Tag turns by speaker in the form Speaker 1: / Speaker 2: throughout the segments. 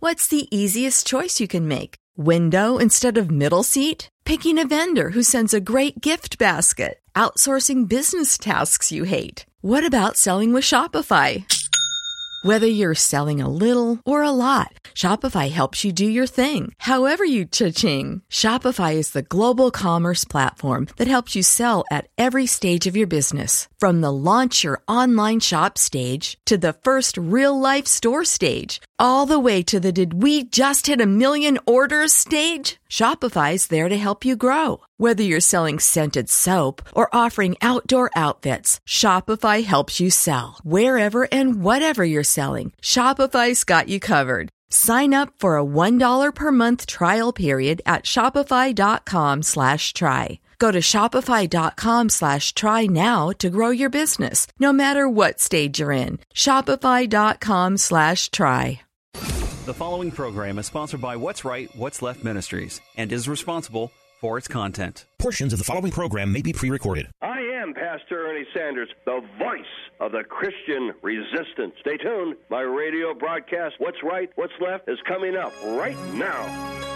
Speaker 1: What's the easiest choice you can make? Window instead of middle seat? Picking a vendor who sends a great gift basket? Outsourcing business tasks you hate? What about selling with Shopify? Whether you're selling a little or a lot, Shopify helps you do your thing, however you cha-ching. Shopify is the global commerce platform that helps you sell at every stage of your business. From the launch your online shop stage to the first real-life store stage, all the way to the did we just hit 1 million orders stage. Shopify's there to help you grow. Whether you're selling scented soap or offering outdoor outfits, Shopify helps you sell. Wherever and whatever you're selling, Shopify's got you covered. Sign up for a $1 per month trial period at shopify.com/try. Go to shopify.com/try now to grow your business, no matter what stage you're in. Shopify.com/try.
Speaker 2: The following program is sponsored by What's Right, What's Left Ministries and is responsible for its content.
Speaker 3: Portions of the following program may be pre-recorded.
Speaker 4: I am Pastor Ernie Sanders, the voice of the Christian resistance. Stay tuned. My radio broadcast, What's Right, What's Left, is coming up right now.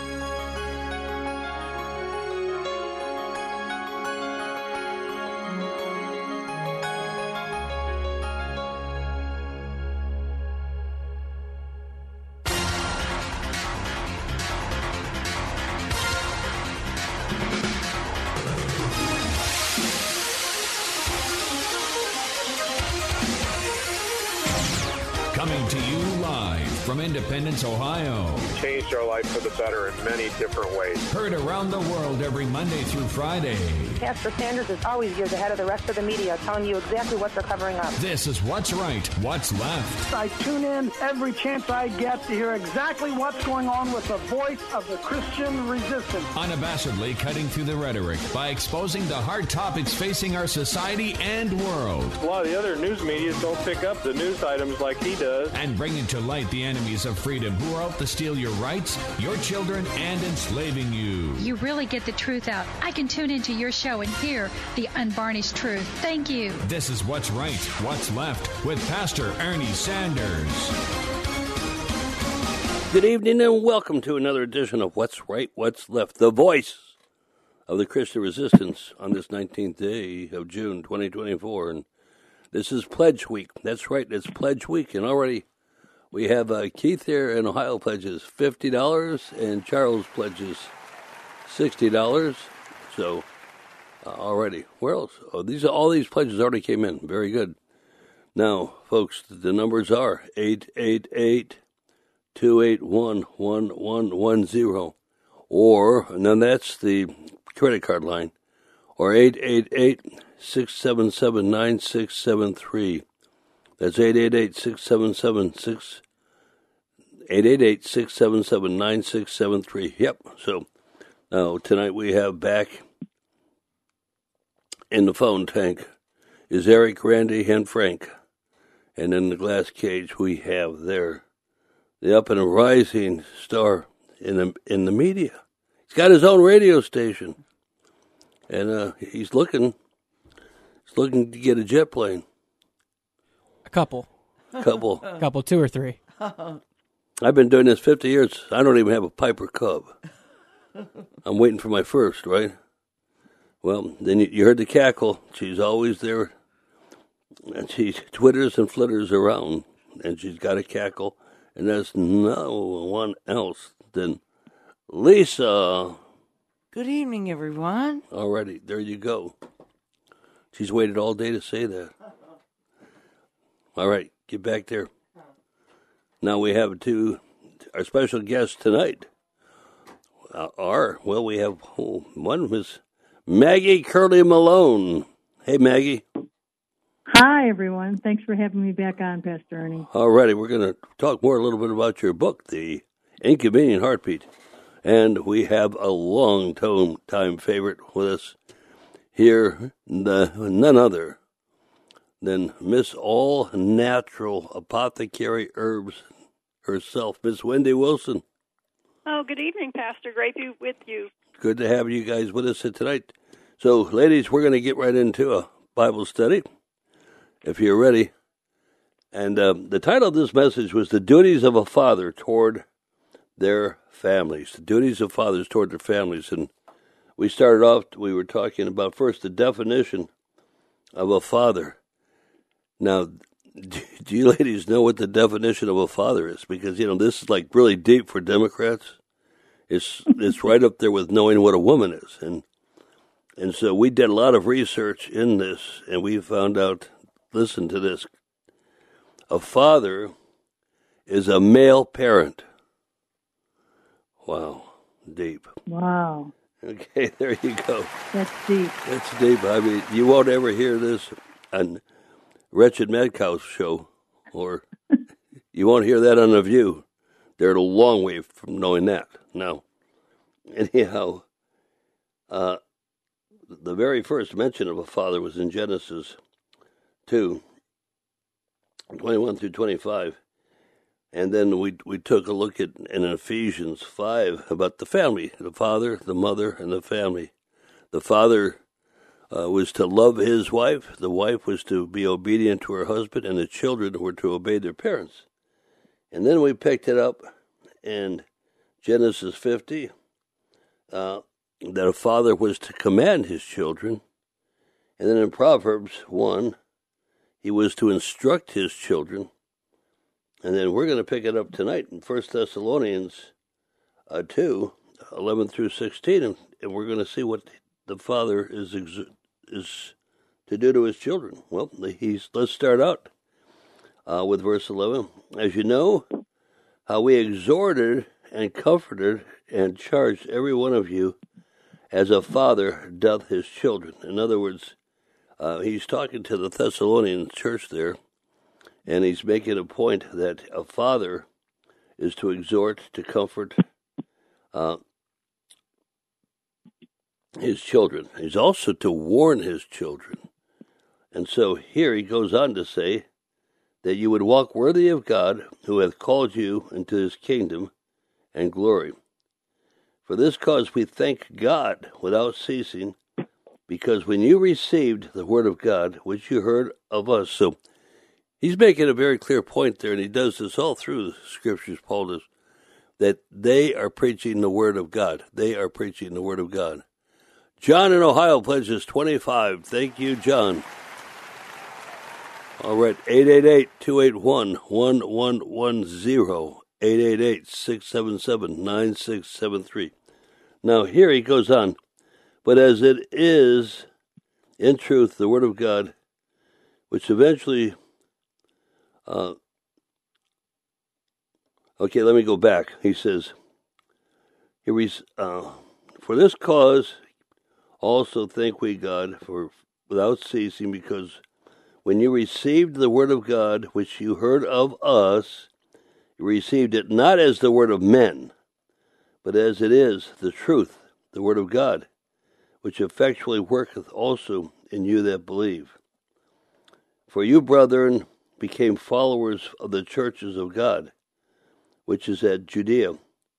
Speaker 5: Coming to you live from Independence, Ohio.
Speaker 6: Changed our life for the better in many different ways.
Speaker 5: Heard around the world every Monday through Friday.
Speaker 7: Pastor Sanders is always years ahead of the rest of the media, telling you exactly what they're covering up.
Speaker 5: This is What's Right, What's Left.
Speaker 8: I tune in every chance I get to hear exactly what's going on with the voice of the Christian resistance.
Speaker 5: Unabashedly cutting through the rhetoric by exposing the hard topics facing our society and world.
Speaker 6: A lot of the other news media don't pick up the news items like he does.
Speaker 5: And bringing to light the enemies of freedom who are out to steal your rights, your children, and enslaving you.
Speaker 9: You really get the truth out. I can tune into your show and hear the unvarnished truth. Thank you.
Speaker 5: This is What's Right, What's Left with Pastor Ernie Sanders.
Speaker 10: Good evening and welcome to another edition of What's Right, What's Left, the voice of the Christian resistance on this 19th day of June 2024. And this is Pledge Week. That's right, it's Pledge Week. And already we have Keith here in Ohio pledges $50 and Charles pledges $60. So already, where else? Oh, all these pledges already came in. Very good. Now, folks, the numbers are 888-281-1110, and then that's the credit card line, or 888-677-9673. That's 888-677-9673. Yep. So now tonight we have back in the phone tank is Eric, Randy, and Frank. And in the glass cage we have there the up and rising star in the media. He's got his own radio station. And he's looking to get a jet plane.
Speaker 11: A couple, 2 or 3.
Speaker 10: I've been doing this 50 years. I don't even have a Piper Cub. I'm waiting for my first, right? Well, then you heard the cackle. She's always there. And she twitters and flitters around. And she's got a cackle. And there's no one else than Lisa.
Speaker 12: Good evening, everyone.
Speaker 10: Alrighty, there you go. She's waited all day to say that. All right, get back there. Now we have our special guests tonight. We have one was Maggie Curley Malone. Hey, Maggie.
Speaker 13: Hi, everyone. Thanks for having me back on, Pastor Ernie.
Speaker 10: Alrighty, we're going to talk a little bit about your book, The Inconvenient Heartbeat. And we have a long-time favorite with us here, none other than Miss All-Natural Apothecary Herbs herself, Miss Wendy Wilson.
Speaker 14: Oh, good evening, Pastor. Great to be with you.
Speaker 10: Good to have you guys with us tonight. So, ladies, we're going to get right into a Bible study, if you're ready. And the title of this message was The Duties of a Father Toward their families, the duties of fathers toward their families. And we started off, we were talking about first the definition of a father. Now, do you ladies know what the definition of a father is? Because, this is like really deep for Democrats. It's right up there with knowing what a woman is. And so we did a lot of research in this, and we found out, listen to this, a father is a male parent. Wow, deep.
Speaker 13: Wow.
Speaker 10: Okay, there you go.
Speaker 13: That's deep.
Speaker 10: That's deep. I mean, you won't ever hear this on Wretched Mad Cow's show, or you won't hear that on The View. They're a long way from knowing that. Now, anyhow, the very first mention of a father was in Genesis 2, 21 through 25. And then we took a look at in Ephesians 5 about the family, the father, the mother, and the family. The father was to love his wife, the wife was to be obedient to her husband, and the children were to obey their parents. And then we picked it up in Genesis 50, that a father was to command his children. And then in Proverbs 1, he was to instruct his children. And then we're going to pick it up tonight in 1 Thessalonians 2, 11 through 16, and we're going to see what the father is to do to his children. Well, let's start out with verse 11. As you know, how we exhorted and comforted and charged every one of you as a father doth his children. In other words, he's talking to the Thessalonian church there, and he's making a point that a father is to exhort, to comfort his children. He's also to warn his children. And so here he goes on to say that you would walk worthy of God, who hath called you into his kingdom and glory. For this cause we thank God without ceasing, because when you received the word of God, which you heard of us. So he's making a very clear point there, and he does this all through the scriptures, Paul does, that they are preaching the word of God. They are preaching the word of God. John in Ohio pledges 25. Thank you, John. All right, 888-281-1110, 888-677-9673. Now, here he goes on. But as it is, in truth, the word of God, which eventually... okay, let me go back. He says, for this cause also thank we God for without ceasing, because when you received the word of God, which you heard of us, you received it not as the word of men, but as it is the truth, the word of God, which effectually worketh also in you that believe. For you, brethren, became followers of the churches of God, which is at Judea,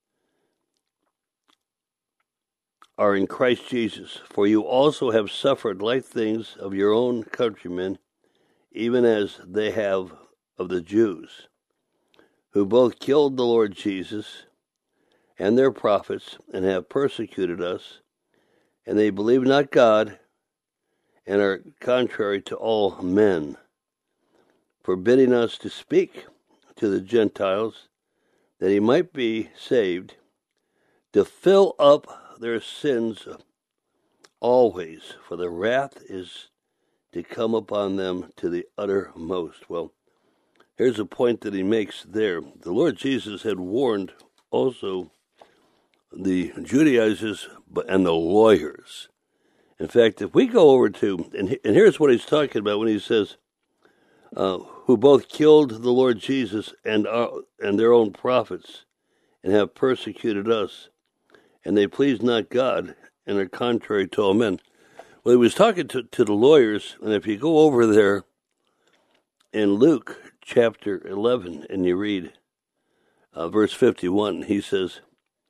Speaker 10: are in Christ Jesus. For you also have suffered like things of your own countrymen, even as they have of the Jews, who both killed the Lord Jesus and their prophets, and have persecuted us, and they believe not God, and are contrary to all men, forbidding us to speak to the Gentiles, that he might be saved, to fill up their sins always, for the wrath is to come upon them to the uttermost. Well, here's a point that he makes there. The Lord Jesus had warned also the Judaizers and the lawyers. In fact, if we go over to, and here's what he's talking about when he says, who both killed the Lord Jesus and their own prophets, and have persecuted us, and they please not God, and are contrary to all men. Well, he was talking to the lawyers, and if you go over there in Luke chapter 11, and you read verse 51, he says,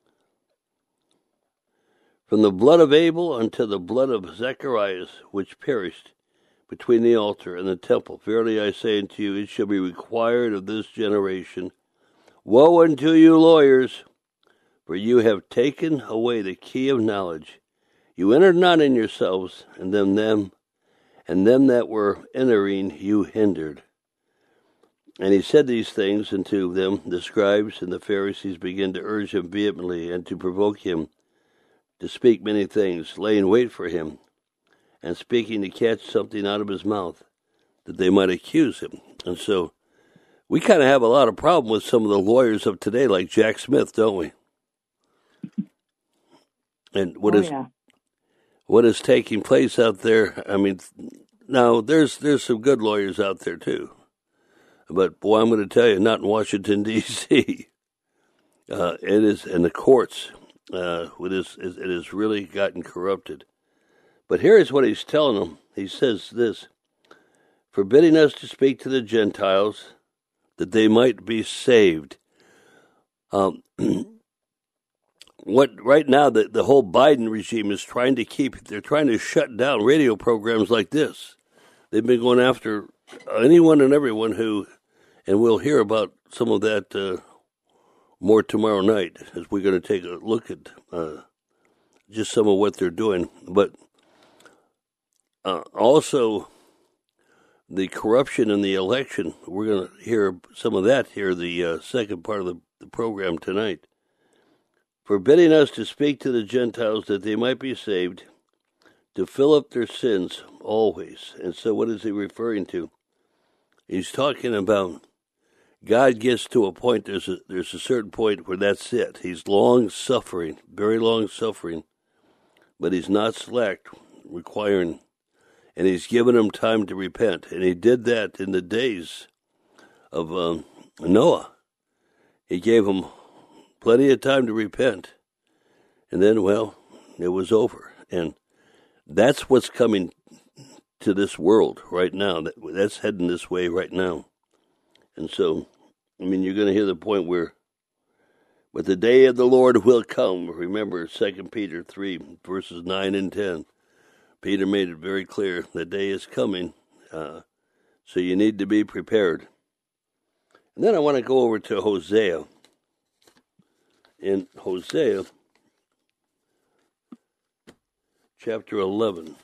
Speaker 10: from the blood of Abel unto the blood of Zacharias, which perished between the altar and the temple, verily I say unto you, it shall be required of this generation. Woe unto you, lawyers, For you have taken away the key of knowledge. You entered not in yourselves, and them that were entering you hindered. And he said these things unto them. The scribes and the Pharisees began to urge him vehemently and to provoke him to speak many things, laying wait for him, and speaking to catch something out of his mouth, that they might accuse him. And so we kind of have a lot of problem with some of the lawyers of today, like Jack Smith, don't we? And what is taking place out there? I mean, now there's some good lawyers out there too, but boy, I'm going to tell you, not in Washington D.C. It is in the courts. It has really gotten corrupted. But here is what he's telling them. He says this: forbidding us to speak to the Gentiles, that they might be saved. What right now the whole Biden regime is trying to they're trying to shut down radio programs like this. They've been going after anyone and everyone who, and we'll hear about some of that more tomorrow night, as we're going to take a look at just some of what they're doing. But also the corruption in the election, we're going to hear some of that here, the second part of the program tonight. Forbidding us to speak to the Gentiles that they might be saved, to fill up their sins always. And so what is he referring to? He's talking about God gets to a point, there's a certain point where that's it. He's long-suffering, very long-suffering, but he's not slack, requiring, and he's given them time to repent. And he did that in the days of Noah. He gave them plenty of time to repent. And then, well, it was over. And that's what's coming to this world right now. That's heading this way right now. And so, I mean, you're going to hear the point where, but the day of the Lord will come. Remember 2 Peter 3, verses 9 and 10. Peter made it very clear the day is coming, so you need to be prepared. And then I want to go over to Hosea. In Hosea, chapter 11.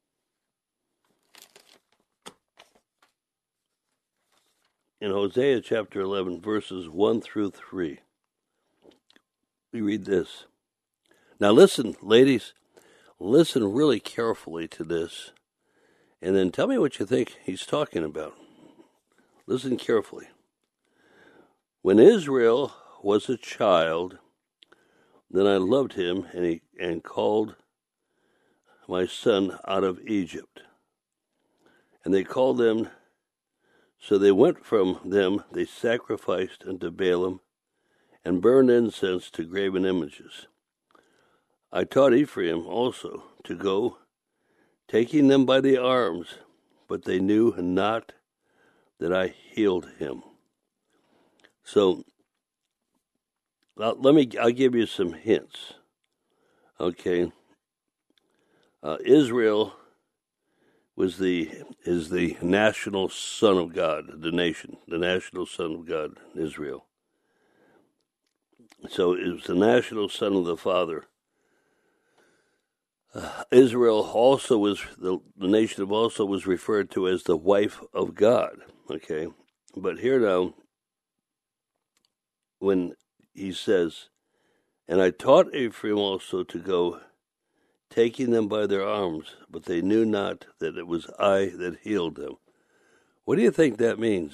Speaker 10: In Hosea chapter 11, verses 1 through 3, we read this. Now listen, ladies, listen really carefully to this, and then tell me what you think he's talking about. Listen carefully. When Israel was a child, then I loved him, and called my son out of Egypt. And they called them, so they went from them, they sacrificed unto Baalim, and burned incense to graven images. I taught Ephraim also to go, taking them by the arms, but they knew not that I healed him. So, I'll give you some hints. Okay. Israel is the national son of God, the nation, the national son of God, Israel. So it was the national son of the Father. Israel also was, the nation of also was referred to as the wife of God. Okay. But here now, when he says, and I taught Ephraim also to go, taking them by their arms, but they knew not that it was I that healed them. What do you think that means?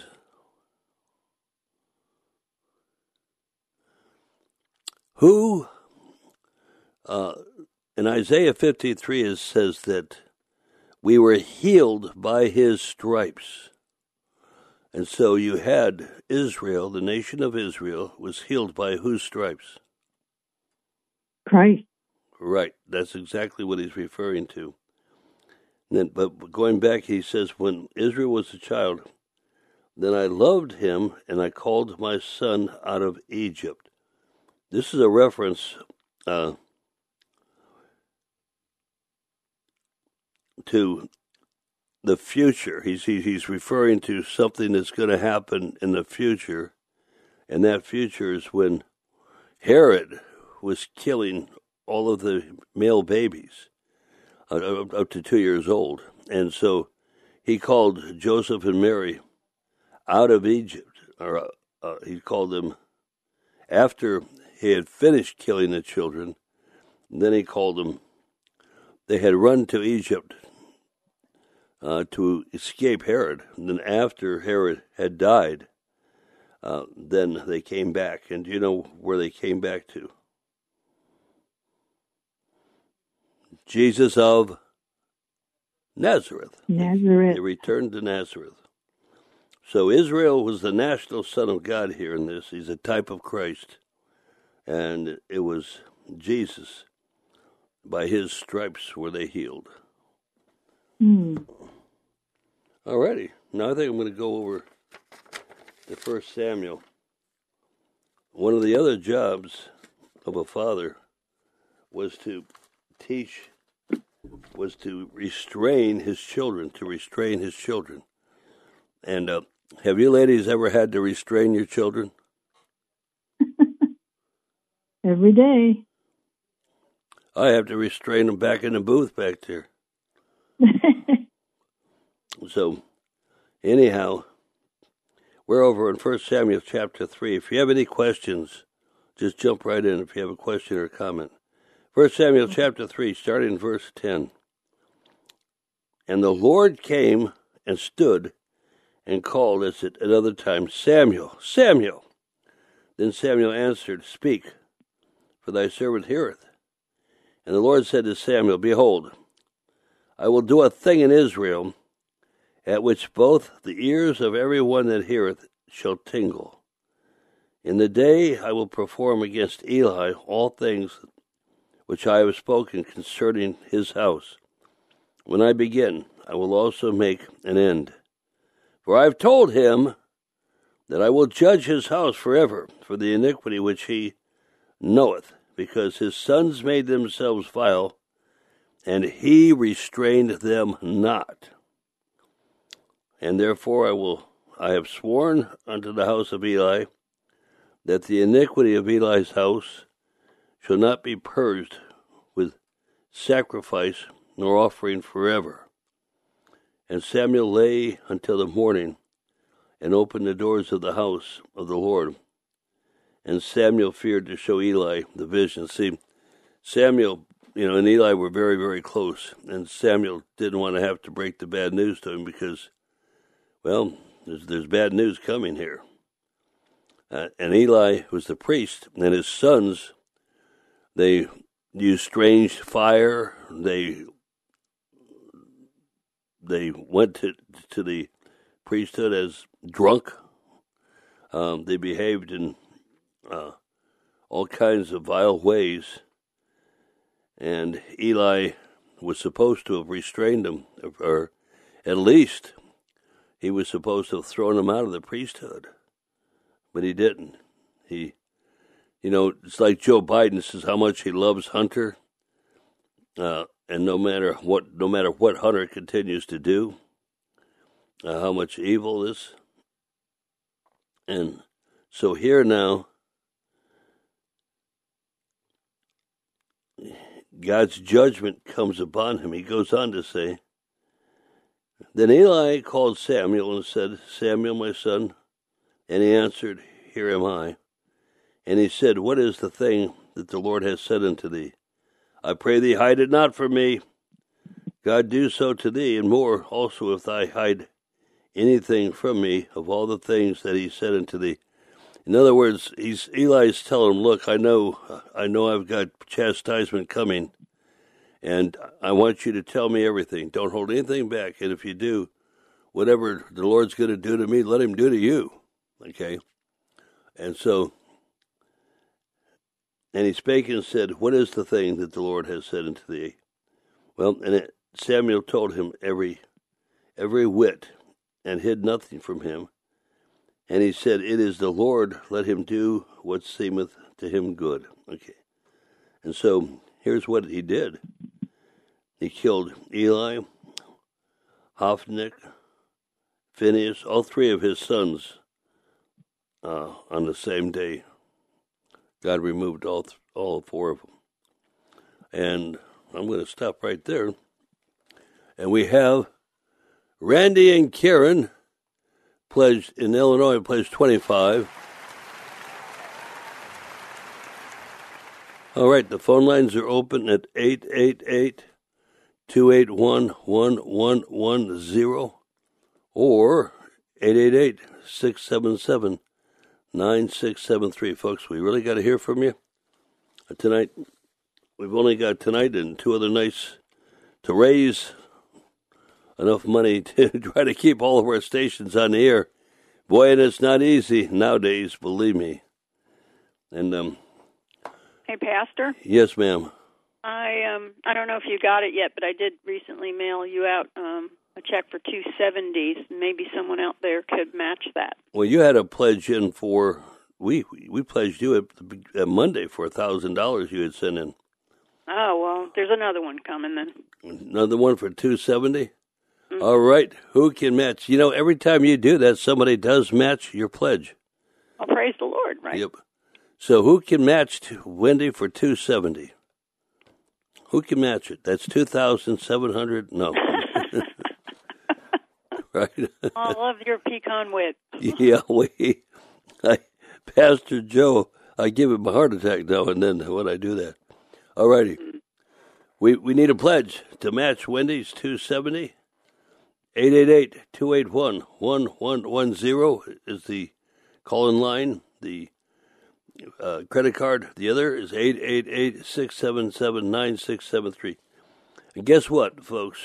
Speaker 10: Who, in Isaiah 53, it says that we were healed by his stripes. And so you had Israel, the nation of Israel, was healed by whose stripes?
Speaker 13: Christ.
Speaker 10: Right. That's exactly what he's referring to. Then, but going back, he says, when Israel was a child, then I loved him, and I called my son out of Egypt. This is a reference to the future. He's referring to something that's going to happen in the future, and that future is when Herod was killing all of the male babies up to 2 years old. And so he called Joseph and Mary out of Egypt, or he called them after he had finished killing the children. Then he called them. They had run to Egypt to escape Herod. And then after Herod had died, then they came back. And do you know where they came back to? Jesus of Nazareth.
Speaker 13: Nazareth.
Speaker 10: They returned to Nazareth. So Israel was the national son of God here in this. He's a type of Christ. And it was Jesus. By his stripes were they healed. All righty. Now I think I'm going to go over to 1 Samuel. One of the other jobs of a father was to teach, was to restrain his children, And have you ladies ever had to restrain your children?
Speaker 13: Every day.
Speaker 10: I have to restrain them back in the booth back there. So, anyhow, we're over in 1 Samuel chapter 3. If you have any questions, just jump right in if you have a question or a comment. 1 Samuel chapter 3, starting in verse 10. And the Lord came and stood and called as at another time, Samuel, Samuel. Then Samuel answered, Speak, for thy servant heareth. And the Lord said to Samuel, Behold, I will do a thing in Israel, at which both the ears of every one that heareth shall tingle. In the day I will perform against Eli all things which I have spoken concerning his house. When I begin, I will also make an end. For I have told him that I will judge his house forever for the iniquity which he knoweth, because his sons made themselves vile, and he restrained them not. And therefore I have sworn unto the house of Eli, that the iniquity of Eli's house shall not be purged with sacrifice nor offering forever. And Samuel lay until the morning, and opened the doors of the house of the Lord. And Samuel feared to show Eli the vision. See, Samuel, and Eli were very, very close. And Samuel didn't want to have to break the bad news to him because, well, there's bad news coming here. And Eli was the priest, and his sons, they used strange fire. They went to the priesthood as drunk. They behaved in all kinds of vile ways, and Eli was supposed to have restrained them, or at least he was supposed to have thrown them out of the priesthood, but he didn't. It's like Joe Biden says how much he loves Hunter, and no matter what Hunter continues to do, how much evil is, and so here now, God's judgment comes upon him. He goes on to say, Then Eli called Samuel and said, Samuel, my son. And he answered, Here am I. And he said, What is the thing that the Lord has said unto thee? I pray thee, hide it not from me. God do so to thee, and more also if thou hide anything from me of all the things that he said unto thee. In other words, Eli's telling him, look, I know I've got chastisement coming, and I want you to tell me everything. Don't hold anything back. And if you do, whatever the Lord's going to do to me, let him do to you. Okay? And so, and he spake and said, What is the thing that the Lord has said unto thee? Well, and Samuel told him every whit, and hid nothing from him. And he said, It is the Lord, let him do what seemeth to him good. Okay. And so, here's what he did. He killed Eli, Hophni, Phinehas, all three of his sons on the same day. God removed all four of them. And I'm going to stop right there. And we have Randy and Karen pledged in Illinois, pledged 25. All right, the phone lines are open at 888-281-1110 or 888-677-9673. Folks, we really got to hear from you tonight. We've only got tonight and 2 other nights to raise enough money to try to keep all of our stations on the air. Boy, and it's not easy nowadays, believe me. And
Speaker 14: Hey, Pastor?
Speaker 10: Yes, ma'am.
Speaker 14: I don't know if you got it yet, but I did recently mail you out a check for $270. Maybe someone out there could match that.
Speaker 10: Well, you had a pledge in for we pledged you at Monday for $1,000 you had sent in.
Speaker 14: Oh, well, there's another one coming then.
Speaker 10: Another one for $270? Mm-hmm. All right. Who can match? You know, every time you do that, somebody does match your pledge.
Speaker 14: Well, praise the Lord, right?
Speaker 10: Yep. So who can match Wendy for $270? Who can match it? That's $2,700. No. Right.
Speaker 14: All of your pecan wit.
Speaker 10: Yeah, Pastor Joe, I give him a heart attack now and then when I do that. All righty. We need a pledge to match Wendy's $270. 888-281-1110 is the call-in line. The credit card. The other is 888-677-9673. And guess what, folks?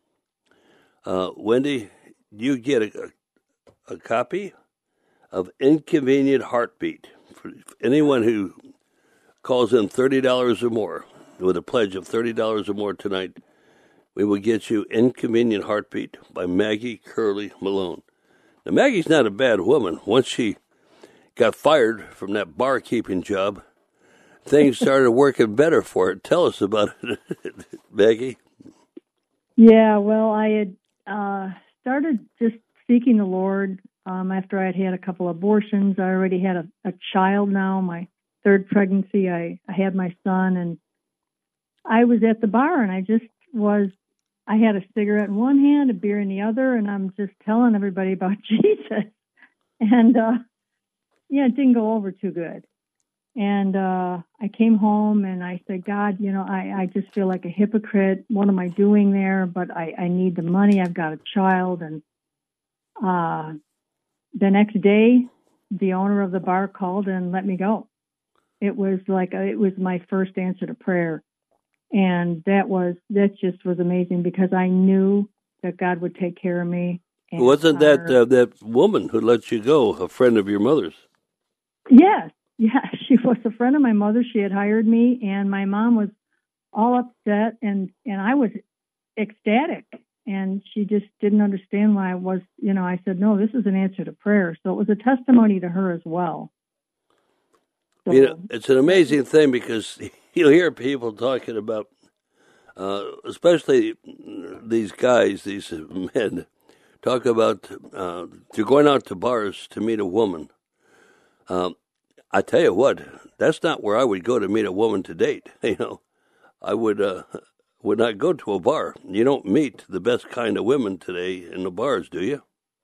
Speaker 10: Wendy, you get a copy of Inconvenient Heartbeat for anyone who calls in $30 or more with a pledge of $30 or more tonight. We will get you Inconvenient Heartbeat by Maggie Curley Malone. Now, Maggie's not a bad woman. Once she got fired from that barkeeping job, things started working better for her. Tell us about it, Maggie.
Speaker 13: Yeah, well, I had started just seeking the Lord after I had had a couple abortions. I already had a child now, my third pregnancy. I had my son, and I was at the bar, and I had a cigarette in one hand, a beer in the other, and I'm just telling everybody about Jesus. And, it didn't go over too good. And I came home and I said, God, I just feel like a hypocrite. What am I doing there? But I need the money. I've got a child. And the next day, the owner of the bar called and let me go. It was my first answer to prayer. And that just was amazing because I knew that God would take care of me. And
Speaker 10: wasn't that woman who let you go a friend of your mother's?
Speaker 13: Yes. Yeah, she was a friend of my mother. She had hired me, and my mom was all upset, and I was ecstatic. And she just didn't understand why I was, I said, no, this is an answer to prayer. So it was a testimony to her as well. So,
Speaker 10: it's an amazing thing because you'll hear people talking about, especially these guys, these men, talk about they're going out to bars to meet a woman. I tell you what, that's not where I would go to meet a woman to date. I would not go to a bar. You don't meet the best kind of women today in the bars, do you?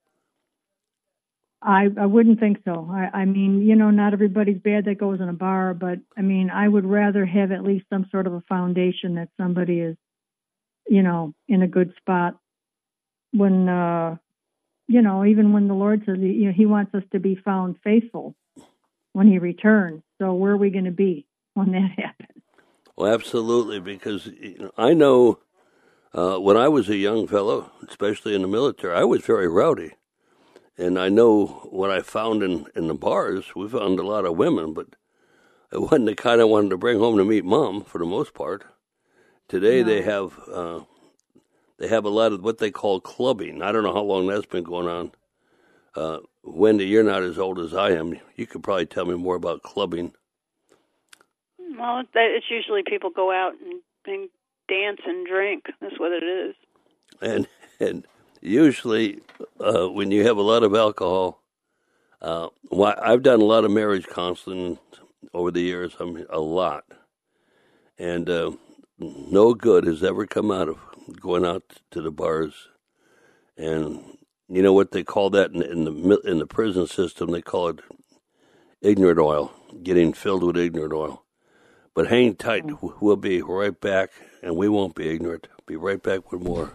Speaker 13: I wouldn't think so. I mean, not everybody's bad that goes in a bar, but I mean, I would rather have at least some sort of a foundation that somebody is, in a good spot. When, even when the Lord says, He wants us to be found faithful when He returns. So where are we going to be when that happens?
Speaker 10: Well, absolutely, because I know when I was a young fellow, especially in the military, I was very rowdy. And I know what I found in the bars, we found a lot of women, but it wasn't the kind I wanted to bring home to meet Mom, for the most part. Today they have a lot of what they call clubbing. I don't know how long that's been going on. Wendy, you're not as old as I am. You could probably tell me more about clubbing.
Speaker 14: Well, it's usually people go out and dance and drink. That's what it is.
Speaker 10: And usually, when you have a lot of alcohol, I've done a lot of marriage counseling, over the years. I mean, a lot. And no good has ever come out of going out to the bars. And you know what they call that in the prison system? They call it ignorant oil, getting filled with ignorant oil. But hang tight. We'll be right back, and we won't be ignorant. Be right back with more.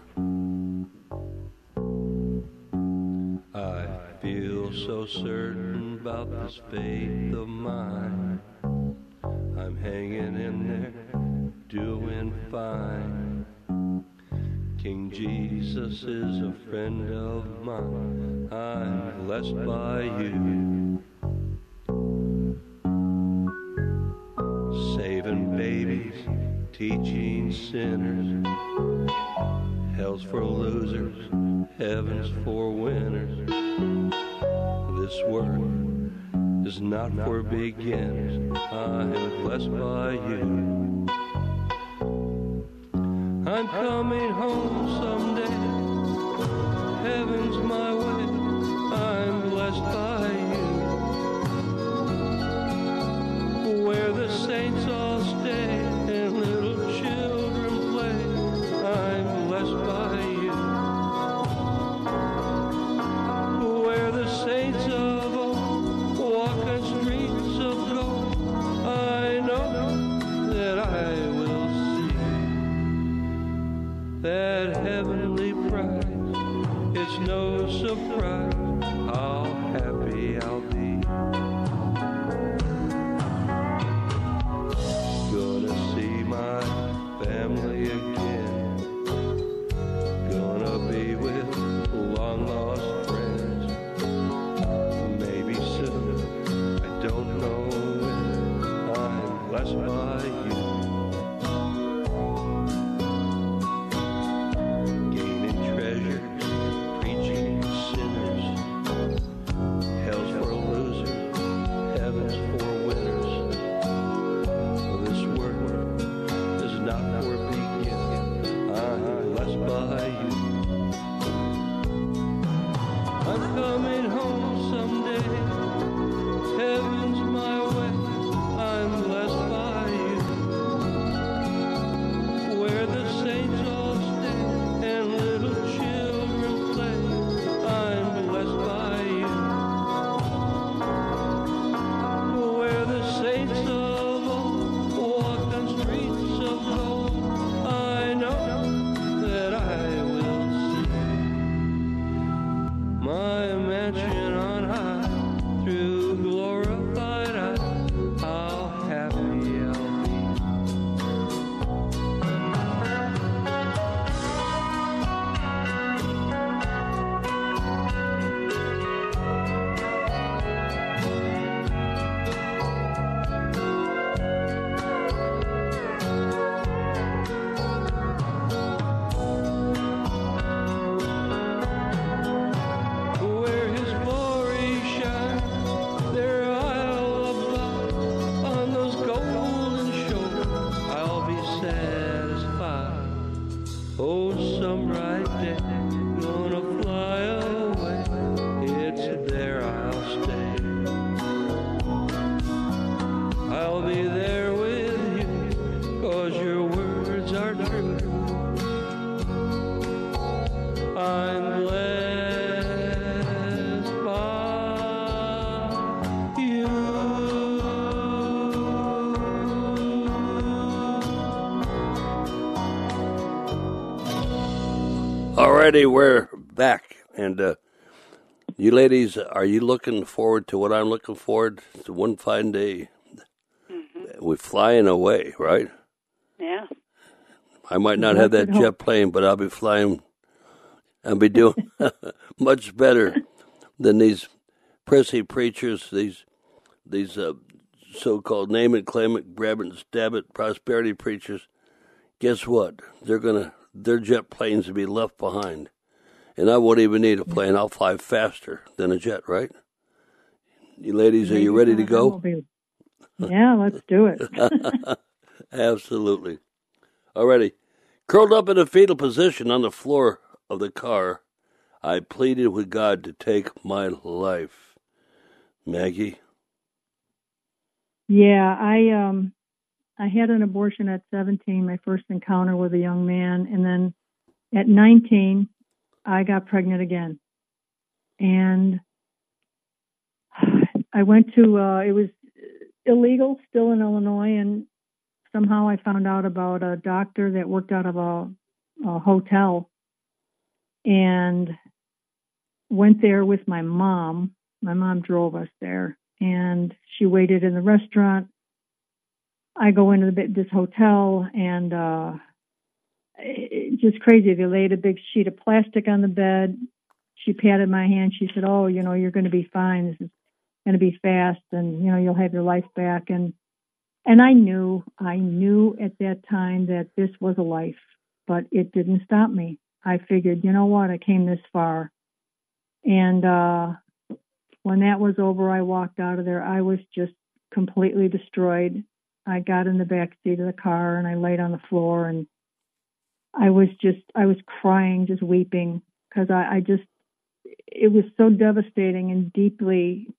Speaker 10: I feel so certain about this faith of mine. I'm hanging in there, doing fine. King Jesus is a friend of mine. I'm blessed by you. Saving babies, teaching sinners. Hell's for losers, heaven's for winners. This work is not for beginners. I'm blessed by you. I'm coming home someday. Heaven's my way. I'm blessed by you. Where the saints all stay and little children play. I'm blessed by you. Where the saints of old walk on streets of gold. I know that I will see that heavenly prize. It's no surprise how happy I'll be. Gonna see my family again. Gonna be with long lost friends. Maybe soon, I don't know when. I'm blessed by you. Gaining treasures, preaching sinners. Hell's for losers, heaven's for winners. This work is not for beginners. I'm blessed by you. I'm coming home someday. Heaven's my way. I'm blessed by you. Where the saints all stay and little children play. I'm blessed by you. Where the saints of old walk on streets of gold. I know that I will see my mansion on high through glorified eyes. How happy I'll be. Where his glory shines, there I'll abide. On those golden shoulders, I'll be satisfied. Oh, some bright day, gonna fly away. It's there I'll stay. I'll be there with you, 'cause your words are true. I'm blessed by you. Alrighty, we're back. And you ladies, are you looking forward to what I'm looking forward to? One fine day. We're flying away, right?
Speaker 14: Yeah.
Speaker 10: I might not have that jet plane, but I'll be flying. I'll be doing much better than these prissy preachers, these so-called name it, claim it, grab it, and stab it prosperity preachers. Guess what? Their jet planes will be left behind, and I won't even need a plane. I'll fly faster than a jet, right? You ladies, are you ready to go?
Speaker 13: Yeah, let's do it.
Speaker 10: Absolutely. Alrighty. Curled up in a fetal position on the floor of the car, I pleaded with God to take my life. Maggie?
Speaker 13: Yeah, I had an abortion at 17, my first encounter with a young man, and then at 19, I got pregnant again. And I went to, it was illegal still in Illinois, and somehow I found out about a doctor that worked out of a hotel and went there with my mom. My mom drove us there, and she waited in the restaurant. I go into this hotel, and just crazy. They laid a big sheet of plastic on the bed. She patted my hand. She said, "Oh, you're going to be fine. This is going to be fast, and you'll have your life back." And I knew at that time that this was a life, but it didn't stop me. I figured, you know what? I came this far, and when that was over, I walked out of there. I was just completely destroyed. I got in the back seat of the car and I laid on the floor, and I was crying, just weeping, because it was so devastating and deeply,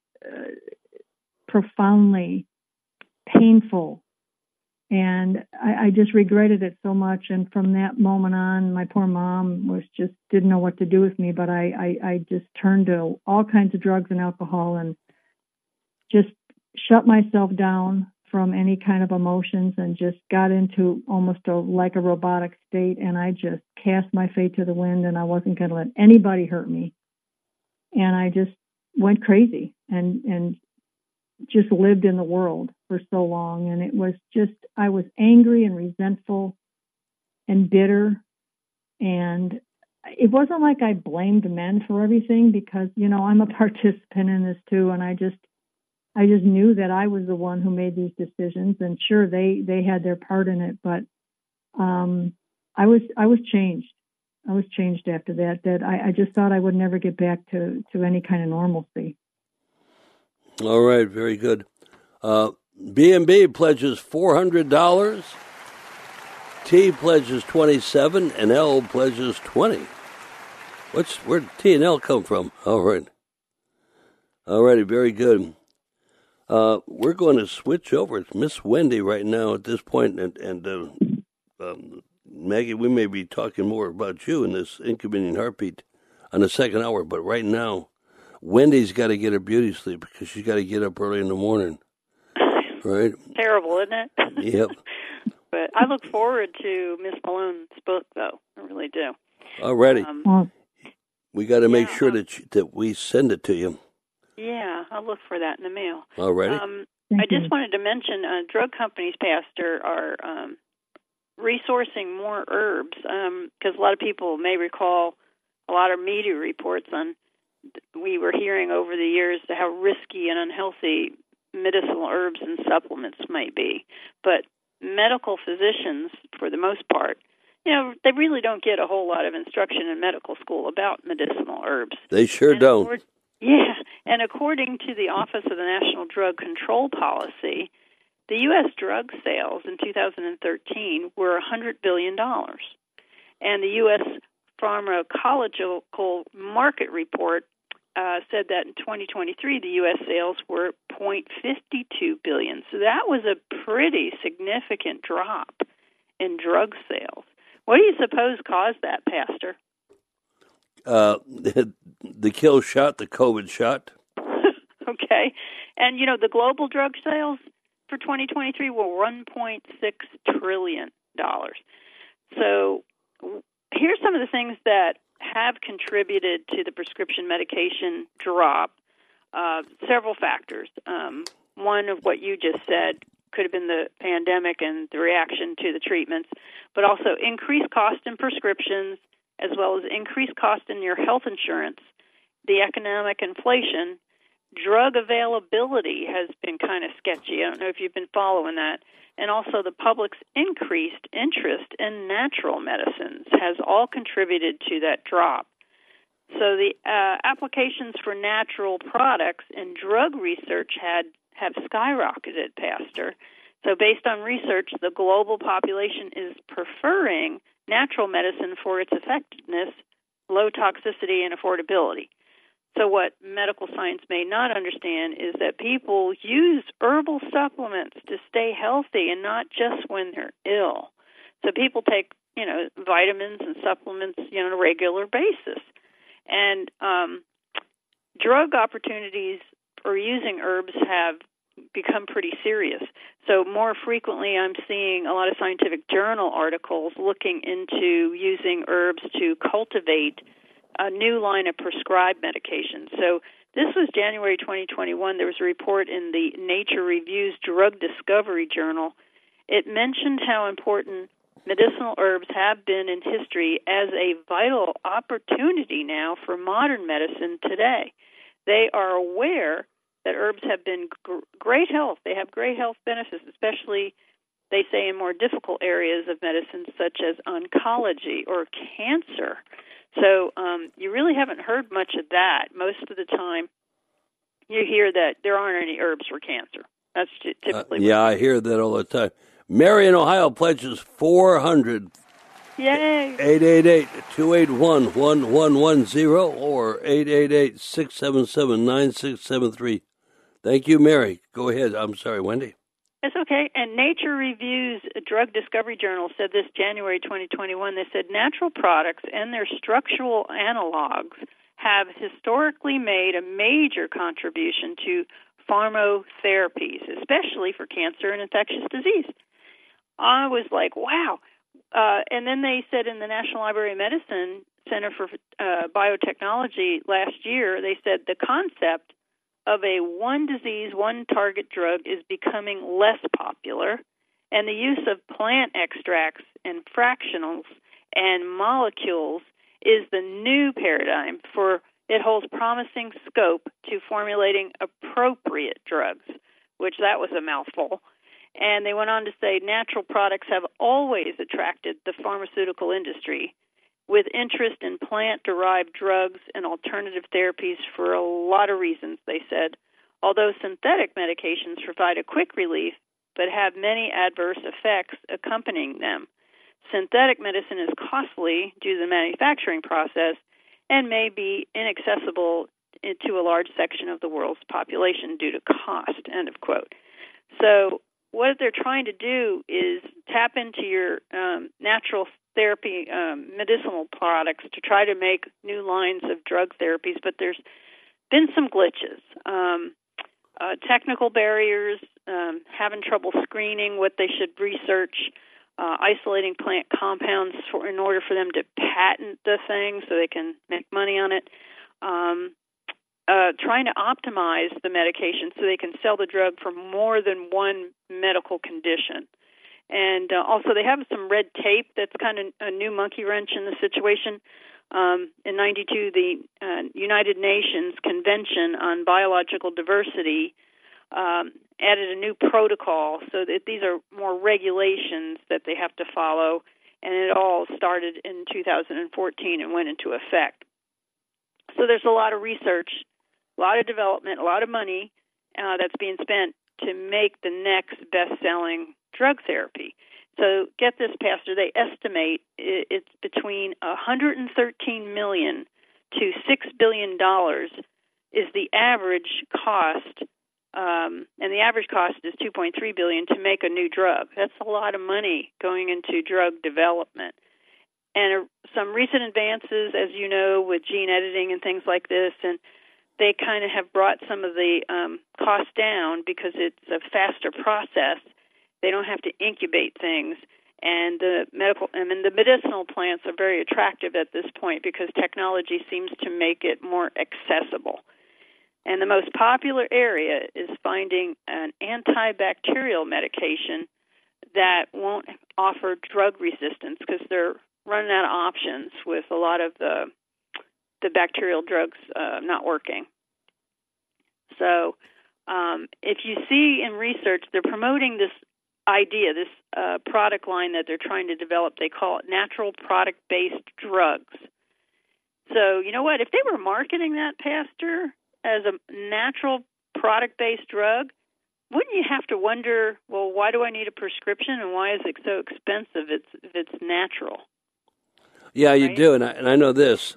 Speaker 13: profoundly painful. And I just regretted it so much. And from that moment on, my poor mom didn't know what to do with me, but I just turned to all kinds of drugs and alcohol and just shut myself down from any kind of emotions and just got into almost like a robotic state. And I just cast my fate to the wind, and I wasn't going to let anybody hurt me. And I just went crazy and just lived in the world for so long. And it was just, I was angry and resentful and bitter. And it wasn't like I blamed men for everything, because, I'm a participant in this too. And I just knew that I was the one who made these decisions, and sure, they had their part in it, but I was changed. I was changed after that I just thought I would never get back to any kind of normalcy.
Speaker 10: All right, very good. B&B pledges $400, T pledges $27, and L pledges $20. Where'd T and L come from? All right. All righty, very good. We're going to switch over. It's Miss Wendy right now at this point, and Maggie, we may be talking more about you in this Inconvenient Heartbeat on the second hour, but right now, Wendy's got to get her beauty sleep because she's got to get up early in the morning. Right?
Speaker 14: Terrible, isn't it?
Speaker 10: Yep.
Speaker 14: But I look forward to Miss Malone's book, though. I really do.
Speaker 10: All righty. We got to make sure that we send it to you.
Speaker 14: Yeah, I'll look for that in the mail.
Speaker 10: All righty.
Speaker 14: I just wanted to mention drug companies, Pastor, are resourcing more herbs, because a lot of people may recall a lot of media reports on, we were hearing over the years how risky and unhealthy medicinal herbs and supplements might be. But medical physicians, for the most part, they really don't get a whole lot of instruction in medical school about medicinal herbs.
Speaker 10: They sure don't.
Speaker 14: Yeah, and according to the Office of the National Drug Control Policy, the U.S. drug sales in 2013 were $100 billion. And the U.S. Pharmacological Market Report said that in 2023, the U.S. sales were $0.52 billion. So that was a pretty significant drop in drug sales. What do you suppose caused that, Pastor?
Speaker 10: The kill shot, the COVID shot.
Speaker 14: Okay. And, the global drug sales for 2023 were $1.6 trillion. So here's some of the things that have contributed to the prescription medication drop. Several factors. One of what you just said could have been the pandemic and the reaction to the treatments, but also increased cost in prescriptions, as well as increased cost in your health insurance, the economic inflation. Drug availability has been kind of sketchy. I don't know if you've been following that. And also the public's increased interest in natural medicines has all contributed to that drop. So the applications for natural products in drug research have skyrocketed, Pastor. So based on research, the global population is preferring natural medicine for its effectiveness, low toxicity, and affordability. So what medical science may not understand is that people use herbal supplements to stay healthy and not just when they're ill. So people take, vitamins and supplements, on a regular basis. And drug opportunities for using herbs have become pretty serious. So more frequently I'm seeing a lot of scientific journal articles looking into using herbs to cultivate a new line of prescribed medications. So this was January 2021. There was a report in the Nature Reviews Drug Discovery Journal. It mentioned how important medicinal herbs have been in history as a vital opportunity now for modern medicine today. They are aware that herbs have been great health. They have great health benefits, especially, they say, in more difficult areas of medicine such as oncology or cancer. So you really haven't heard much of that. Most of the time you hear that there aren't any herbs for cancer. That's typically
Speaker 10: I hear that all the time. Mary in Ohio pledges $400.
Speaker 14: Yay!
Speaker 10: 888-281-1110 or 888-677-9673. Thank you, Mary. Go ahead. I'm sorry, Wendy.
Speaker 14: It's okay. And Nature Reviews Drug Discovery Journal said this January 2021. They said natural products and their structural analogs have historically made a major contribution to pharmacotherapies, especially for cancer and infectious disease. I was like, wow. And then they said in the National Library of Medicine Center for Biotechnology last year, they said the concept of a one disease, one target drug is becoming less popular, and the use of plant extracts and fractionals and molecules is the new paradigm for it holds promising scope to formulating appropriate drugs, which that was a mouthful. And they went on to say natural products have always attracted the pharmaceutical industry with interest in plant-derived drugs and alternative therapies for a lot of reasons, they said. Although synthetic medications provide a quick relief but have many adverse effects accompanying them. Synthetic medicine is costly due to the manufacturing process and may be inaccessible to a large section of the world's population due to cost, end of quote. So what they're trying to do is tap into your natural therapy, medicinal products to try to make new lines of drug therapies, but there's been some glitches. Technical barriers, having trouble screening what they should research, isolating plant compounds in order for them to patent the thing so they can make money on it, trying to optimize the medication so they can sell the drug for more than one medical condition. And also they have some red tape that's kind of a new monkey wrench in the situation. In 92, the United Nations Convention on Biological Diversity added a new protocol so that these are more regulations that they have to follow, and it all started in 2014 and went into effect. So there's a lot of research, a lot of development, a lot of money that's being spent to make the next best-selling drug therapy. So get this, Pastor, they estimate it's between $113 million to $6 billion is the average cost, and the average cost is $2.3 billion to make a new drug. That's a lot of money going into drug development. And some recent advances, as you know, with gene editing and things like this, and they kind of have brought some of the costs down because it's a faster process. They don't have to incubate things, and the medicinal plants are very attractive at this point because technology seems to make it more accessible. And the most popular area is finding an antibacterial medication that won't offer drug resistance because they're running out of options with a lot of the bacterial drugs not working. So if you see in research, they're promoting this idea, this product line that they're trying to develop. They call it natural product-based drugs. So you know what? If they were marketing that, Pastor, as a natural product-based drug, wouldn't you have to wonder, well, why do I need a prescription and why is it so expensive if it's natural?
Speaker 10: Yeah, you do, and I know this.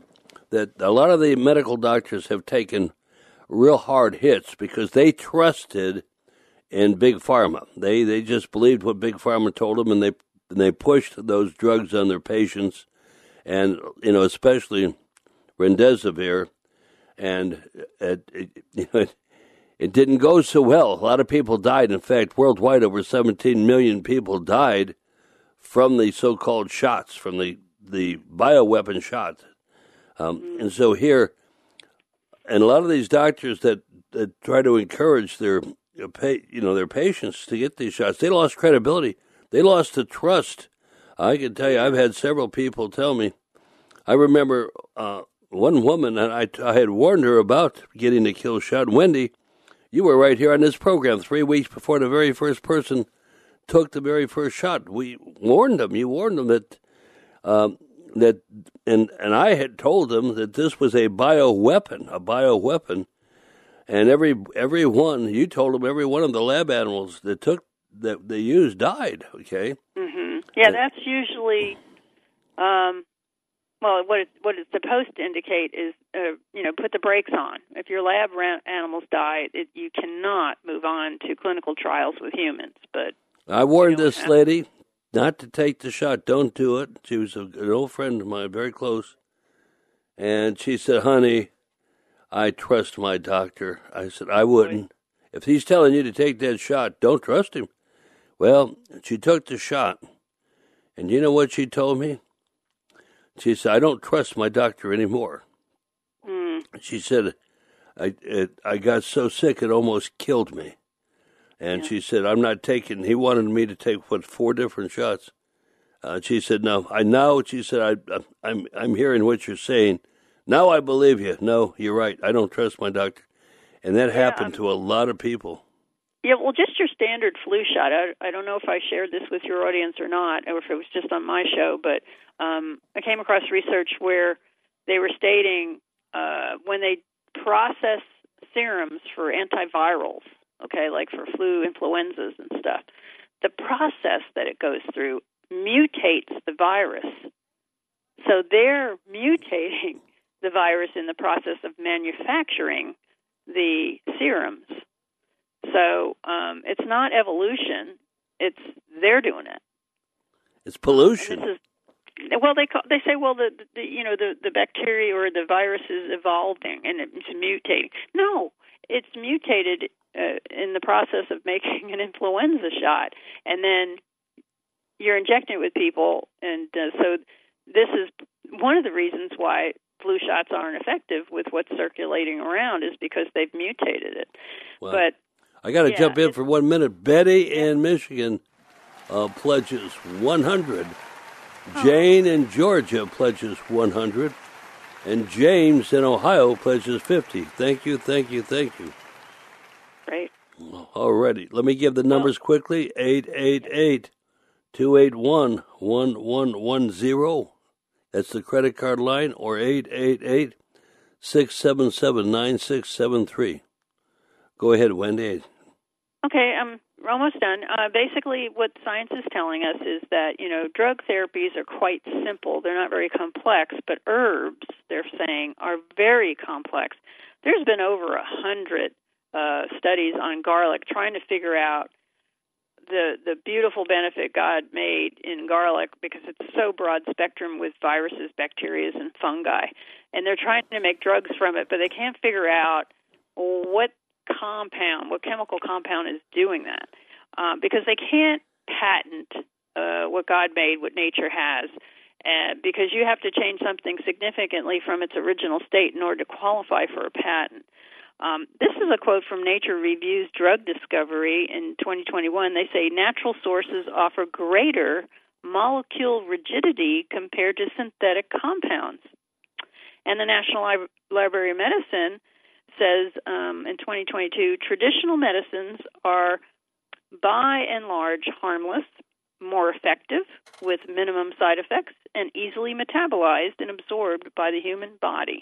Speaker 10: that a lot of the medical doctors have taken real hard hits because they trusted in Big Pharma. They just believed what Big Pharma told them, and they pushed those drugs on their patients, and especially Remdesivir, and it didn't go so well. A lot of people died. In fact, worldwide, over 17 million people died from the so-called shots, from the bioweapon shots. And so here, and a lot of these doctors that try to encourage their patients to get these shots, they lost credibility. They lost the trust. I can tell you, I've had several people tell me. I remember one woman, and I had warned her about getting the kill shot. Wendy, you were right here on this program 3 weeks before the very first person took the very first shot. We warned them. You warned them that and I had told them that this was a bioweapon, and every one, you told them every one of the lab animals that they used died. Okay.
Speaker 14: Mm-hmm. Yeah, that's usually what it's supposed to indicate is put the brakes on. If your lab animals die, you cannot move on to clinical trials with humans. But
Speaker 10: I warned this lady not to take the shot. Don't do it. She was an old friend of mine, very close. And she said, honey, I trust my doctor. I said, I wouldn't. If he's telling you to take that shot, don't trust him. Well, she took the shot. And you know what she told me? She said, I don't trust my doctor anymore. She said, I got so sick it almost killed me. And she said, I'm not taking, he wanted me to take, 4 different shots. She said, no, she said, I'm hearing what you're saying. Now I believe you. No, you're right. I don't trust my doctor. And that happened to a lot of people.
Speaker 14: Yeah, well, just your standard flu shot. I don't know if I shared this with your audience or not, or if it was just on my show, but I came across research where they were stating when they process serums for antivirals, okay, like for flu, influenzas and stuff, the process that it goes through mutates the virus. So they're mutating the virus in the process of manufacturing the serums. So it's not evolution; they're doing it.
Speaker 10: It's pollution.
Speaker 14: They say the bacteria or the virus is evolving and it's mutating. No, it's mutated in the process of making an influenza shot, and then you're injecting it with people, and so this is one of the reasons why flu shots aren't effective with what's circulating around is because they've mutated it.
Speaker 10: Wow.
Speaker 14: But
Speaker 10: I got to jump in for 1 minute. Betty in Michigan pledges 100. Jane in Georgia pledges 100. And James in Ohio pledges 50. Thank you, thank you, thank you.
Speaker 14: Great.
Speaker 10: All righty. Let me give the numbers quickly. 888-281-1110. That's the credit card line, or 888-677-9673. Go ahead, Wendy.
Speaker 14: Okay, we're almost done. Basically, what science is telling us is that, drug therapies are quite simple. They're not very complex, but herbs, they're saying, are very complex. There's been over 100 studies on garlic trying to figure out the beautiful benefit God made in garlic because it's so broad spectrum with viruses, bacteria, and fungi. And they're trying to make drugs from it, but they can't figure out what chemical compound is doing that, because they can't patent what God made, what nature has, because you have to change something significantly from its original state in order to qualify for a patent. This is a quote from Nature Review's Drug Discovery in 2021. They say natural sources offer greater molecule rigidity compared to synthetic compounds. And the National Library of Medicine says in 2022, traditional medicines are by and large harmless, more effective, with minimum side effects, and easily metabolized and absorbed by the human body.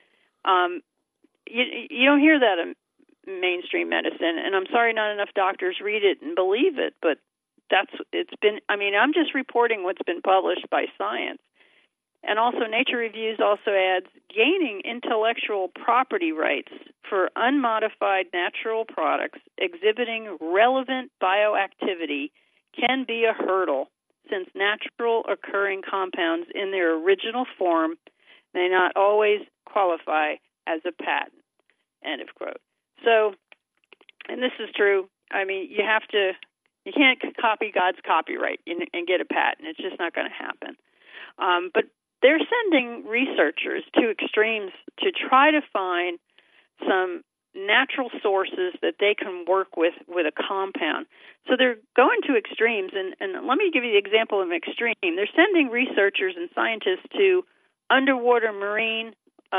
Speaker 14: You don't hear that in mainstream medicine, and I'm sorry not enough doctors read it and believe it, but I'm just reporting what's been published by science. And also, Nature Reviews also adds, gaining intellectual property rights for unmodified natural products exhibiting relevant bioactivity can be a hurdle, since natural occurring compounds in their original form may not always qualify as a patent. End of quote. So, and this is true. I mean, you can't copy God's copyright and get a patent. It's just not going to happen. But they're sending researchers to extremes to try to find some natural sources that they can work with a compound. So they're going to extremes, and let me give you the example of an extreme. They're sending researchers and scientists to underwater marine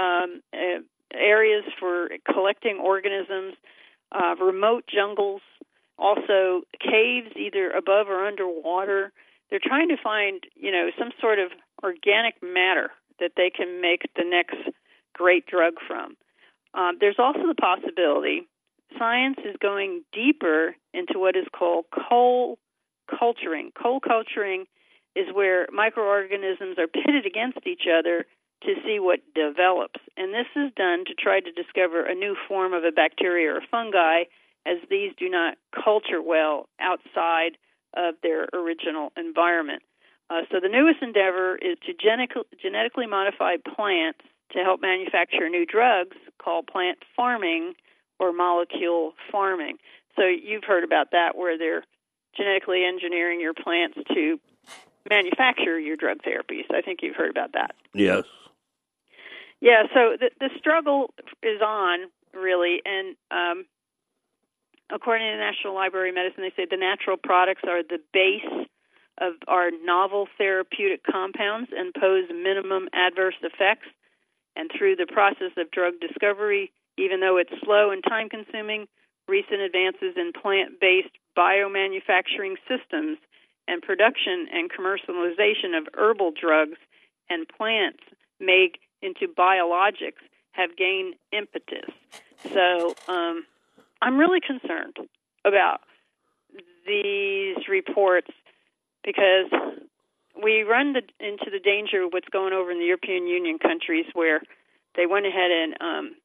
Speaker 14: areas for collecting organisms, remote jungles, also caves either above or underwater. They're trying to find, some sort of organic matter that they can make the next great drug from. There's also the possibility science is going deeper into what is called coal culturing. Coal culturing is where microorganisms are pitted against each other to see what develops. And this is done to try to discover a new form of a bacteria or fungi, as these do not culture well outside of their original environment. So the newest endeavor is to genetically modify plants to help manufacture new drugs called plant farming or molecule farming. So you've heard about that, where they're genetically engineering your plants to manufacture your drug therapies. I think you've heard about that.
Speaker 10: Yes.
Speaker 14: Yeah, so the struggle is on, really, and according to the National Library of Medicine, they say the natural products are the base of our novel therapeutic compounds and pose minimum adverse effects. And through the process of drug discovery, even though it's slow and time-consuming, recent advances in plant-based biomanufacturing systems and production and commercialization of herbal drugs and plants made into biologics have gained impetus. So I'm really concerned about these reports, because we run into the danger of what's going over in the European Union countries, where they went ahead and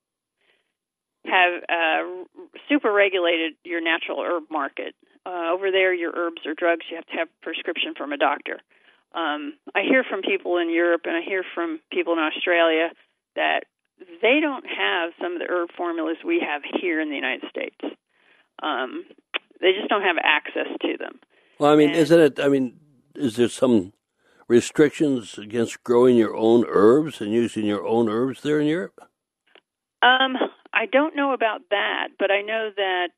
Speaker 14: have super regulated your natural herb market. Over there, your herbs or drugs, you have to have a prescription from a doctor. I hear from people in Europe, and I hear from people in Australia that they don't have some of the herb formulas we have here in the United States. They just don't have access to them.
Speaker 10: Well, is there some restrictions against growing your own herbs and using your own herbs there in Europe?
Speaker 14: I don't know about that, but I know that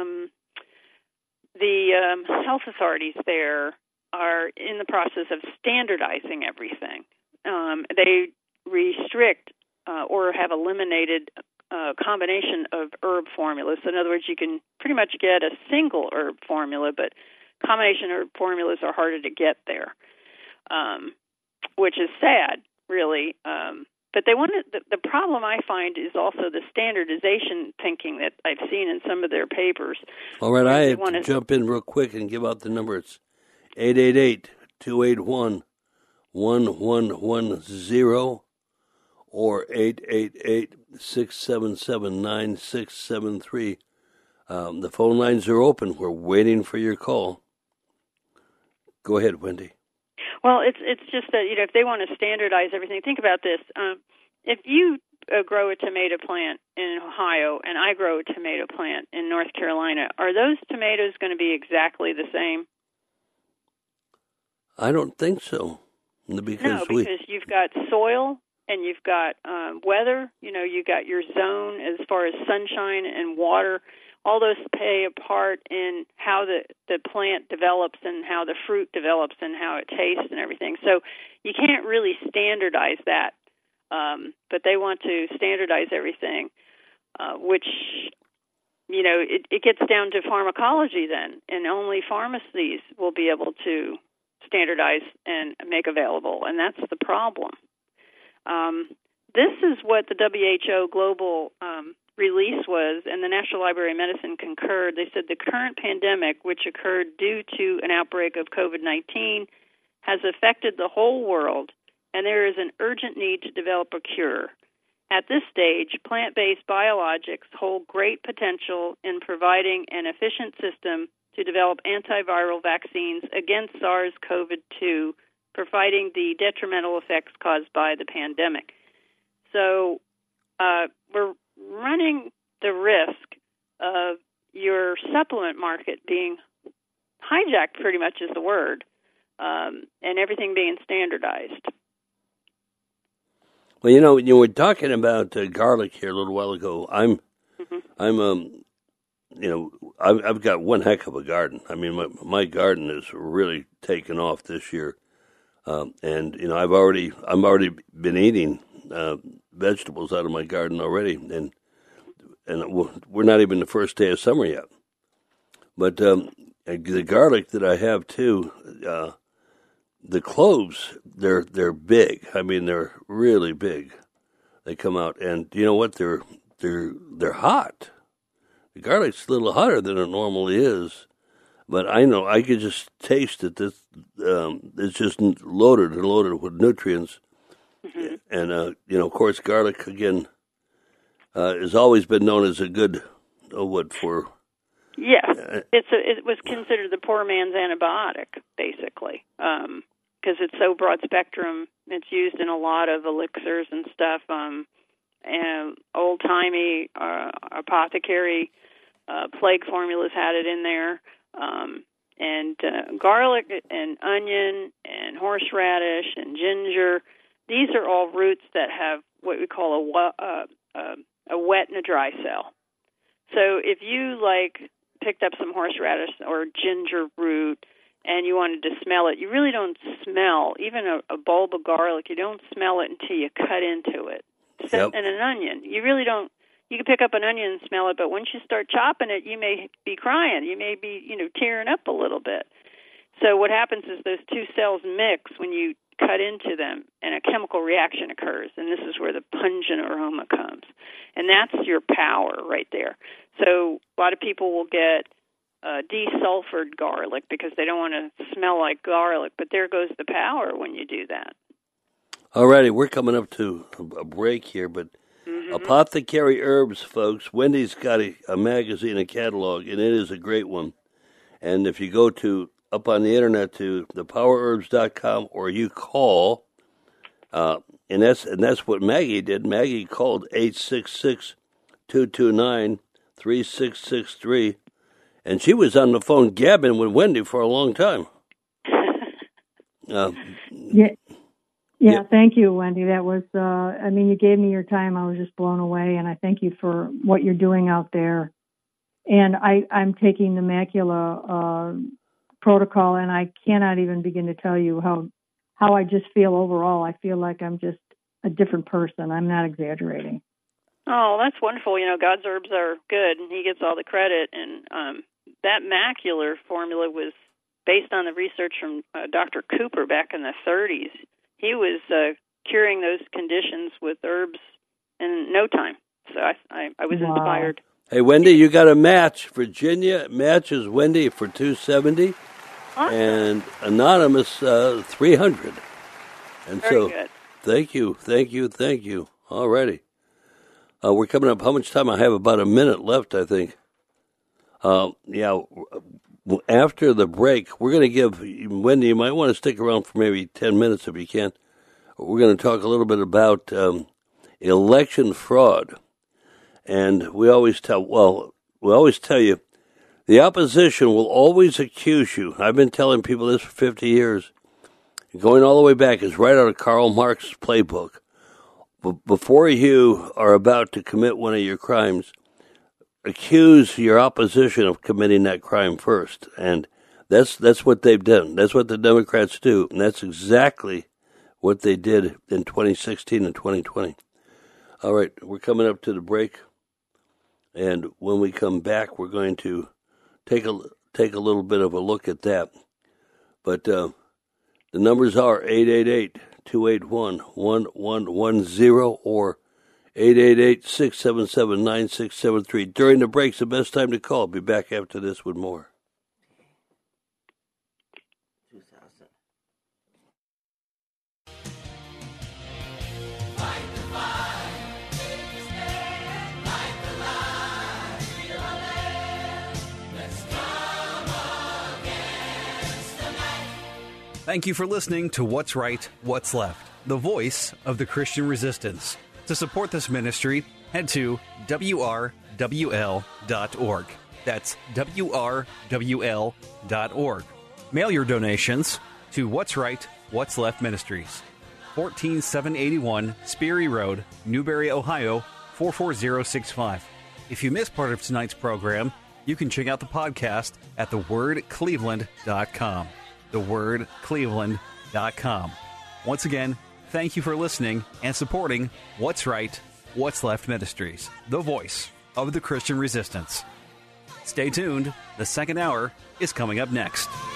Speaker 14: the health authorities there are in the process of standardizing everything. They restrict or have eliminated a combination of herb formulas. In other words, you can pretty much get a single herb formula, but combination herb formulas are harder to get there, which is sad, really. But they wanted the problem I find is also the standardization thinking that I've seen in some of their papers.
Speaker 10: All right, I have to jump in real quick and give out the number. It's 888-281-1110 or 888-677-9673. The phone lines are open. We're waiting for your call. Go ahead, Wendy.
Speaker 14: Well, it's just that, if they want to standardize everything, think about this. If you grow a tomato plant in Ohio and I grow a tomato plant in North Carolina, are those tomatoes going to be exactly the same?
Speaker 10: I don't think so.
Speaker 14: Because you've got soil and you've got weather. You've got your zone as far as sunshine and water. All those play a part in how the plant develops and how the fruit develops and how it tastes and everything. So you can't really standardize that, but they want to standardize everything, which, it gets down to pharmacology then, and only pharmacies will be able to standardize and make available, and that's the problem. This is what the WHO global release was, and the National Library of Medicine concurred. They said the current pandemic, which occurred due to an outbreak of COVID-19, has affected the whole world and there is an urgent need to develop a cure. At this stage, plant-based biologics hold great potential in providing an efficient system to develop antiviral vaccines against SARS-CoV-2, providing the detrimental effects caused by the pandemic. So we're running the risk of your supplement market being hijacked, pretty much is the word, and everything being standardized.
Speaker 10: Well, you were talking about garlic here a little while ago. I've got one heck of a garden. I mean, my garden has really taken off this year, and I'm already been eating vegetables out of my garden already, and we're not even the first day of summer yet. But the garlic that I have too. The cloves, they're big. I mean, they're really big. They come out, and you know what? They're hot. The garlic's a little hotter than it normally is, but I know I could just taste it. This it's just loaded with nutrients, and of course, garlic again has always been known as a good what for.
Speaker 14: Yes, it was considered the poor man's antibiotic, basically. Because it's so broad spectrum, it's used in a lot of elixirs and stuff. And old-timey apothecary plague formulas had it in there. And garlic and onion and horseradish and ginger, these are all roots that have what we call a wet and a dry cell. So if you picked up some horseradish or ginger root and you wanted to smell it, you really don't smell, even a bulb of garlic, you don't smell it until you cut into it. Yep. And an onion, you really don't, you can pick up an onion and smell it, but once you start chopping it, you may be crying. You may be, tearing up a little bit. So what happens is those two cells mix when you cut into them, and a chemical reaction occurs, and this is where the pungent aroma comes. And that's your power right there. So a lot of people will get desulfured garlic because they don't want to smell like garlic, but there goes the power when you do that.
Speaker 10: All righty, we're coming up to a break here, but Apothecary Herbs, folks, Wendy's got a magazine, a catalog, and it is a great one. And if you go up on the internet to thepowerherbs.com, or you call, and that's what Maggie did. Maggie called 866-229-3663, and she was on the phone gabbing with Wendy for a long time.
Speaker 13: Yeah, thank you, Wendy. That was, you gave me your time. I was just blown away, and I thank you for what you're doing out there. And I'm taking the macula protocol, and I cannot even begin to tell you how I just feel overall. I feel like I'm just a different person. I'm not exaggerating.
Speaker 14: Oh, that's wonderful. God's herbs are good, and he gets all the credit. And that macular formula was based on the research from Dr. Cooper back in the 30s. He was curing those conditions with herbs in no time. So I was inspired.
Speaker 10: Hey, Wendy, you got a match. Virginia matches Wendy for $270, awesome. And Anonymous 300. And
Speaker 14: very good.
Speaker 10: Thank you. All righty. We're coming up. How much time? I have about a minute left, I think. After the break, we're going to give Wendy, you might want to stick around for maybe 10 minutes if you can. We're going to talk a little bit about election fraud. And we always tell you, the opposition will always accuse you. I've been telling people this for 50 years. Going all the way back, is right out of Karl Marx's playbook. Before you are about to commit one of your crimes, accuse your opposition of committing that crime first. And that's what they've done. That's what the Democrats do. And that's exactly what they did in 2016 and 2020. All right, we're coming up to the break. And when we come back, we're going to take a little bit of a look at that. But the numbers are 888-281-1110 or 888-677-9673. During the break's the best time to call. I'll be back after this with more.
Speaker 2: Thank you for listening to What's Right, What's Left, the voice of the Christian resistance. To support this ministry, head to WRWL.org. That's WRWL.org. Mail your donations to What's Right, What's Left Ministries, 14781 Sperry Road, Newberry, Ohio, 44065. If you missed part of tonight's program, you can check out the podcast at thewordcleveland.com. thewordcleveland.com. Once again, thank you for listening and supporting What's Right, What's Left Ministries, the voice of the Christian resistance. Stay tuned. The second hour is coming up next.